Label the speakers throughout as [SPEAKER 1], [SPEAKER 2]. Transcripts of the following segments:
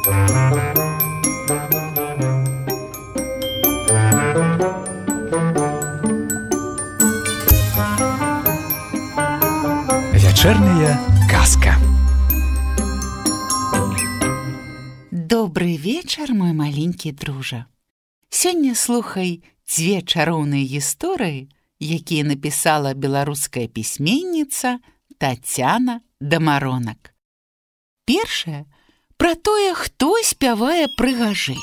[SPEAKER 1] Вечерняя казка.
[SPEAKER 2] Добрый вечар, мой маленькі дружа. Сёння слухай дзве чароўныя гісторыі, якія напісала беларуская пісьменніца Тацяна Дамаронак. Першая пра тое, хто спявае прыгажэй.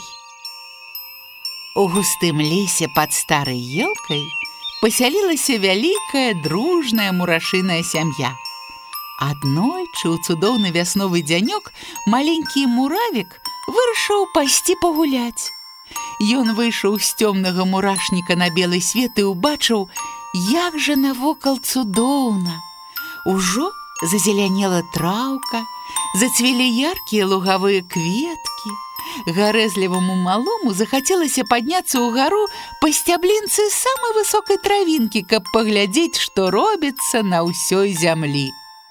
[SPEAKER 2] У густым лесе пад старай елкай пасялілася вялікая дружная мурашыная сям'я. Аднойчы ў цудоўны вясновы дзянёк маленькі муравік вырашыў пайсці пагуляць. Ён выйшаў з цёмнага мурашніка на белы свет і ўбачыў, як жа навокал цудоўна. Ужо зазелянела траўка, зацвілі яркія лугавыя кветкі. Гарэзліваму малому захацелася падняцца ўгару па сцяблінцы самай высокай травінкі, каб паглядзець, што робіцца на ўсёй зямлі.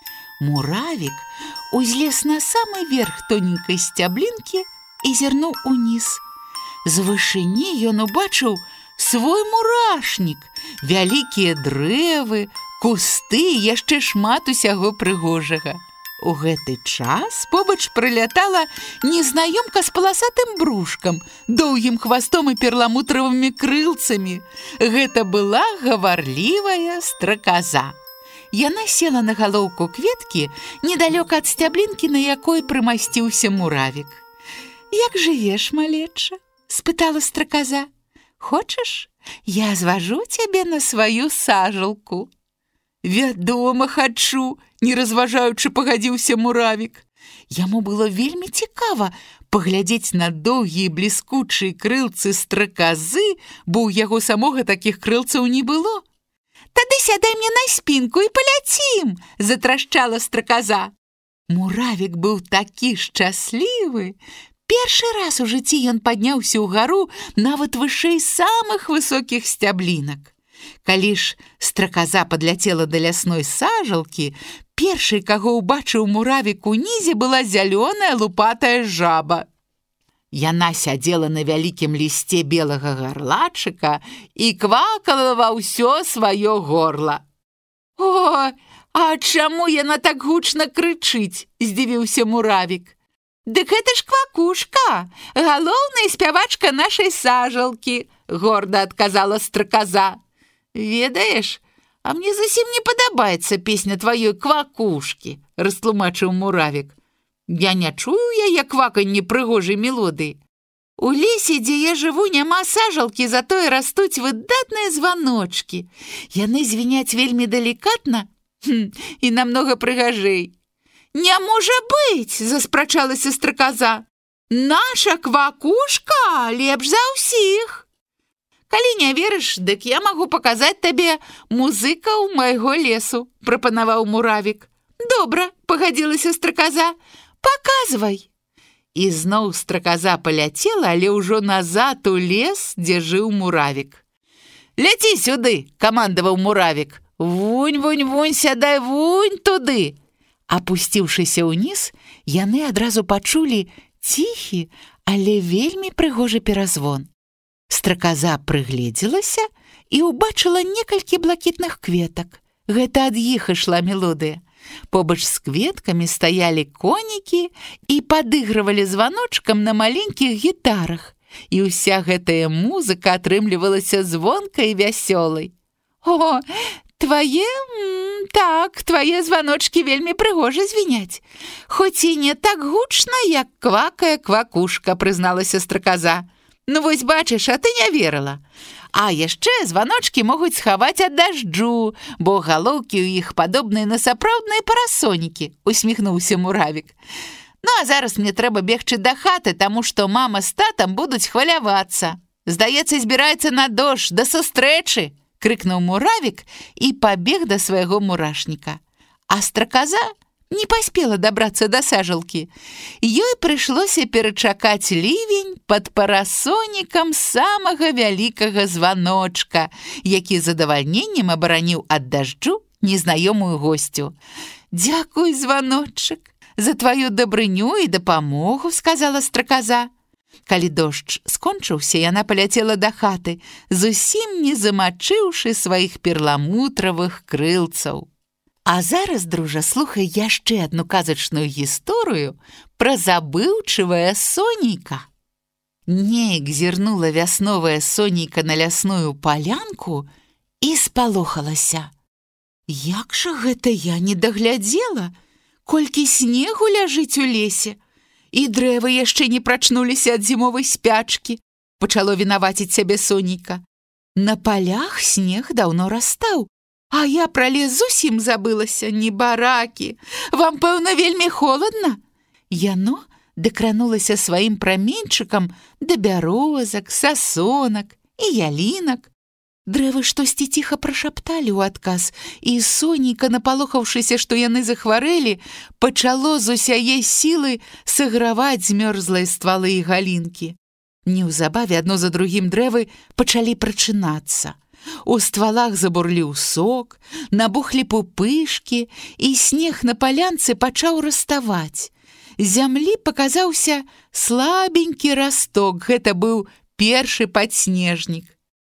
[SPEAKER 2] Муравік узлез на самы верх тоненькай сцяблінкі і зірнуў уніз. З вышыні ён убачыў свой мурашнік, вялікія дрэвы, кусты, яшчэ шмат усяго прыгожага. У гэты час побач прылятала незнаёмка з паласатым брушкам, доўгім хвастом і перламутравымі крылцамі. Гэта была гаварлівая страказа. Яна села на галоўку кветкі недалёка ад сцяблінкі, на якой прымасціўся муравік. «Як жывеш, малеча?» – спытала страказа. «Хочаш, я зважу цябе на сваю сажалку?» «Вядома, хачу!» – не разважаючы пагадзіўся муравік. Яму было вельмі цікава паглядзець на доўгія бліскучыя крылцы страказы, бо ў яго самога такіх крылцаў не было. «Тады сядай мне на спінку і паляцім!» – затрашчала страказа. Муравік быў такі шчаслівы. Першы раз у жыцці ён падняўся ўгару нават вышэй самых высокіх сцяблінак. Калі ж страказа падляцела да лясной сажалкі, першай, каго ўбачыў муравік унізе, была зялёная лупатая жаба. Яна сядзела на вялікім лісце белага гарлачыка і квакала ва ўсё сваё горла. «О, а чаму яна так гучна крычыць?» – здзівіўся муравік. «Дык гэта ж квакушка, галоўная спявачка нашай сажалкі», – горда адказала страказа. «Ведаеш, а мне зусім не падабаецца песня тваёй квакушкі», – растлумачыў муравік. «Я не чую яе кваканне прыгожай мелодыі. У лесе, дзе я жыву, няма сажалкі, затое растуць выдатныя званочкі. Яны звіняць вельмі далікатна і намнога прыгажэй». «Не можа быць!» – заспрачалася страказа. «Наша квакушка лепш за ўсіх!» «Калі не верыш, дык я магу паказаць табе музыкаў майго лесу», – прапанаваў муравік. «Добра», – пагадзілася страказа. «Паказвай!» І зноў страказа паляцела, але ўжо назад у лес, дзе жыў муравік. «Ляці сюды!» – камандаваў муравік. «Вунь, вунь, вунь, сядай вунь туды!» Апусціўшыся ўніз, яны адразу пачулі ціхі, але вельмі прыгожы перазвон. Страказа прыгледзелася і ўбачыла некалькі блакітных кветак. Гэта ад іх ішла мелодыя. Побач з кветкамі стаялі конікі і падыгрывалі званочкам на маленькіх гітарах. І ўся гэтая музыка атрымлівалася звонкай і вясёлай. «О, твае званочкі вельмі прыгожа звіняць. Хоць і не так гучна, як квакае квакушка», – прызналася страказа. «Ну вось бачыш, а ты не верыла. А яшчэ званочкі могуць схаваць ад дажджу, бо галоўкі ў іх падобныя на сапраўдныя парасонікі», – усміхнуўся муравік. «Ну а зараз мне трэба бегчы да хаты, таму што мама з татам будуць хвалявацца. Здаецца, збіраецца на дождж, да сустрэчы!» – крыкнуў муравік і пабег да свайго мурашніка. А страказа не паспела дабрацца да сажалкі. Ёй прыйшлося перачакаць лівень пад парасонікам самага вялікага званочка, які з задавальненнем абараніў ад дажджу незнаёмую госцю. «Дзякуй, званочак!» за тваю дабрыню і дапамогу», — сказала страказа. Калі дождж скончыўся, яна паляцела да хаты, зусім не замачыўшы сваіх перламутравых крылцаў. А зараз, дружа, слухай яшчэ адну казачную гісторыю пра забыўчывае сонейка. Неяк зірнула вясновая сонейка на лясную палянку і спалохалася. Як жа гэта я не даглядзела, колькі снегу ляжыць у лесе, і дрэвы яшчэ не прачнуліся ад зімовай спячкі, пачало вінаваціць сябе сонейка. На палях снег даўно растаў, а я пра лес зусім забылася, небаракі. Вам, пэўна, вельмі холадна? Яно дакранулася сваім праменьчыкам да бярозак, сасонак і ялінак. Дрэвы штосьці ціха прашапталі ў адказ, і сонейка, напалохаўшыся, што яны захварэлі, пачало з усяе сілы саграваць змёрзлыя ствалы і галінкі. Неўзабаве адно за другім дрэвы пачалі прачынацца. У ствалах забурліў сок, набухлі пупышкі, і снег на палянцы пачаў раставаць. З зямлі паказаўся слабенькі расток, гэта быў першы падснежнік.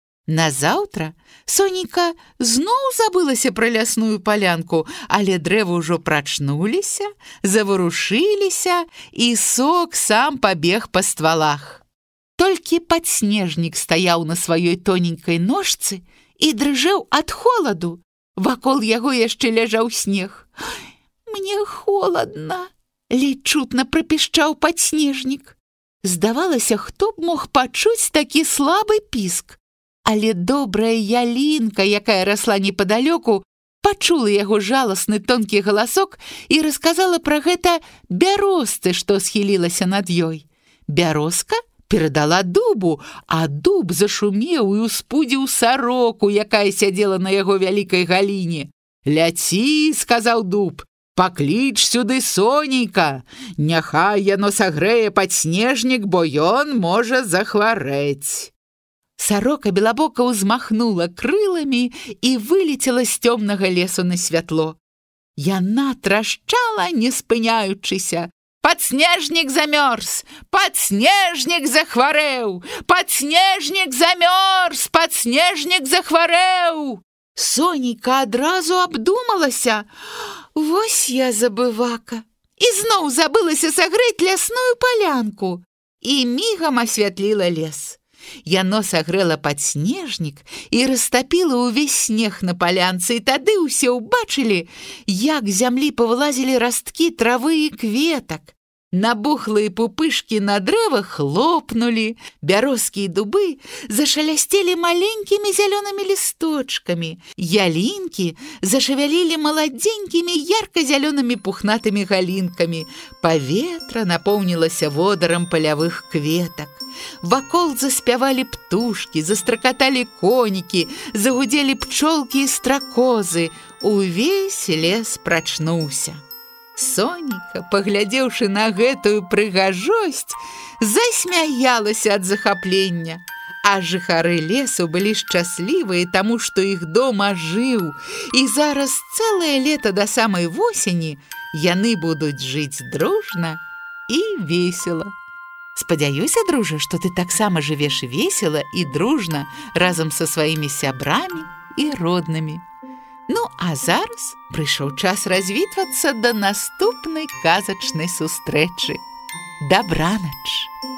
[SPEAKER 2] Назаўтра сонейка зноў забылася пра лясную палянку, але дрэвы ўжо прачнуліся, заварушыліся, і сок сам пабег па ствалах. Толькі падснежнік стаяў на сваёй тоненькай ножцы і дрыжэў ад холаду. Вакол яго яшчэ ляжаў снег. «Мне холадна», — ледзь чутна прапішчаў падснежнік. Здавалася, хто б мог пачуць такі слабы піск. Але добрая ялінка, якая расла непадалёку, пачула яго жаласны тонкі галасок і расказала пра гэта бярозцы, што схілілася над ёй. Бярозка перадала дубу, а дуб зашумеў і успудзіў сароку, якая сядзела на яго вялікай галіне. «Ляці», — сказаў дуб, — «пакліч сюды сонейка, няхай яно сагрэе падснежнік, бо ён можа захварэць». Сарока белабока ўзмахнула крыламі і вылецела з цёмнага лесу на святло. Яна трашчала, не спыняючыся. «Падснежнік замёрз! Падснежнік захварэў! Падснежнік замёрз! Падснежнік захварэў!» Сонейка адразу абдумалася. «Вось я забывака!» І зноў забылася сагрэць лясную палянку. І мігам асвятліла лес. Яно сагрэла падснежнік і растапіла ўвесь снег на палянцы, і тады ўсе ўбачылі, як з зямлі павылазілі расткі травы і кветак. Набухлыя пупышкі на дрэвах хлопнулі, бярозкі і дубы зашалясцелі маленькімі зялёнымі лісточкамі, ялінкі зашавялілі маладзенькімі ярка-зялёнымі пухнатымі галінкамі, паветра напоўнілася водарам палявых кветак. Вакол заспявалі птушкі, застракаталі конікі, загудзелі пчолкі і стракозы. Увесь лес прачнуўся. Сонейка, паглядзеўшы на гэтую прыгажосць, засмяялася ад захаплення. А жыхары лесу былі шчаслівыя, таму што іх дом ажыў, і зараз цэлае лета да самай восені яны будуць жыць дружна і весела. Спадзяюся, дружа, што ты таксама жывеш весела і дружна разам са сваімі сябрамі і роднымі. Ну, а зараз прыйшоў час развітвацца да наступнай казачнай сустрэчы. Дабранач!